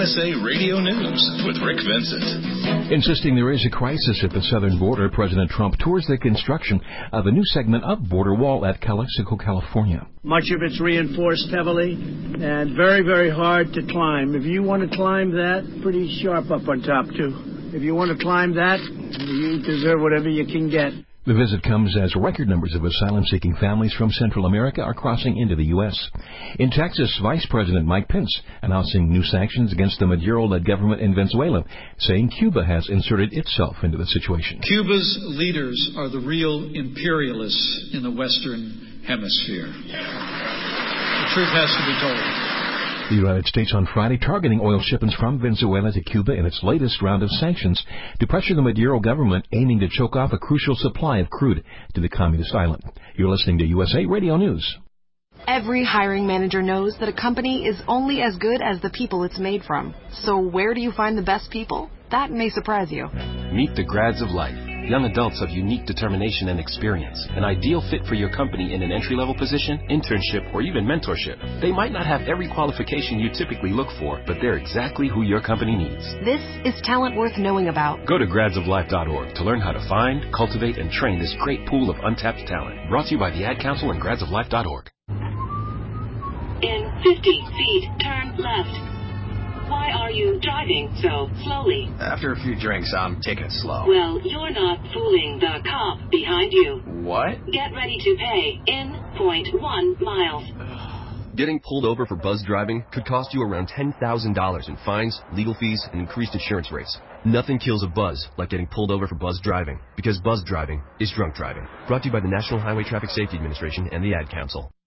USA Radio News with Rick Vincent. Insisting there is a crisis at the southern border, President Trump tours the construction of a new segment of border wall at Calexico, California. Much of it's reinforced heavily and very, very hard to climb. If you want to climb that, pretty sharp up on top, too. If you want to climb that, you deserve whatever you can get. The visit comes as record numbers of asylum-seeking families from Central America are crossing into the U.S. In Texas, Vice President Mike Pence announcing new sanctions against the Maduro-led government in Venezuela, saying Cuba has inserted itself into the situation. Cuba's leaders are the real imperialists in the Western Hemisphere. The truth has to be told. The United States on Friday targeting oil shipments from Venezuela to Cuba in its latest round of sanctions to pressure the Maduro government aiming to choke off a crucial supply of crude to the communist island. You're listening to USA Radio News. Every hiring manager knows that a company is only as good as the people it's made from. So where do you find the best people? That may surprise you. Meet the grads of life. Young adults of unique determination and experience. An ideal fit for your company in an entry-level position, internship, or even mentorship. They might not have every qualification you typically look for, but they're exactly who your company needs. This is talent worth knowing about. Go to gradsoflife.org to learn how to find, cultivate, and train this great pool of untapped talent. Brought to you by the Ad Council and gradsoflife.org. In 50 feet, turn left. Why are you driving so slowly? After a few drinks, I'm taking it slow. Well, you're not fooling the cop behind you. What? Get ready to pay in 0.1 miles. Getting pulled over for buzz driving could cost you around $10,000 in fines, legal fees, and increased insurance rates. Nothing kills a buzz like getting pulled over for buzz driving, because buzz driving is drunk driving. Brought to you by the National Highway Traffic Safety Administration and the Ad Council.